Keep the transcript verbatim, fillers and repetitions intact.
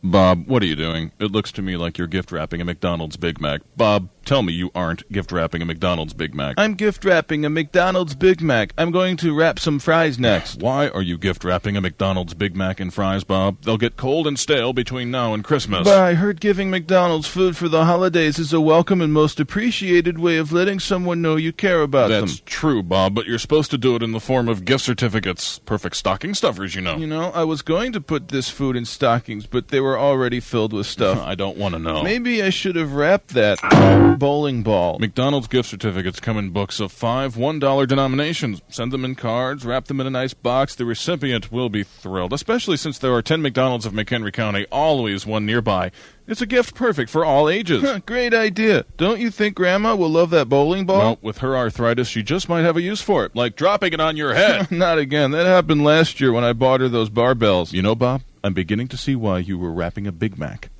Bob, what are you doing? It looks to me like you're gift wrapping a McDonald's Big Mac. Bob, tell me you aren't gift wrapping a McDonald's Big Mac. I'm gift wrapping a McDonald's Big Mac. I'm going to wrap some fries next. Why are you gift wrapping a McDonald's Big Mac and fries, Bob? They'll get cold and stale between now and Christmas. But I heard giving McDonald's food for the holidays is a welcome and most appreciated way of letting someone know you care about them. That's true, Bob, but you're supposed to do it in the form of gift certificates. Perfect stocking stuffers, you know. You know, I was going to put this food in stockings, but they were already filled with stuff. I don't want to know. Maybe I should have wrapped that bowling ball. McDonald's gift certificates come in books of five one dollar denominations. Send them in cards, wrap them in a nice box. The recipient will be thrilled, especially since there are ten McDonald's of McHenry County, always one nearby. It's a gift perfect for all ages. Great idea. Don't you think Grandma will love that bowling ball? Well, with her arthritis, she just might have a use for it, like dropping it on your head. Not again. That happened last year when I bought her those barbells. You know, Bob, I'm beginning to see why you were wrapping a Big Mac.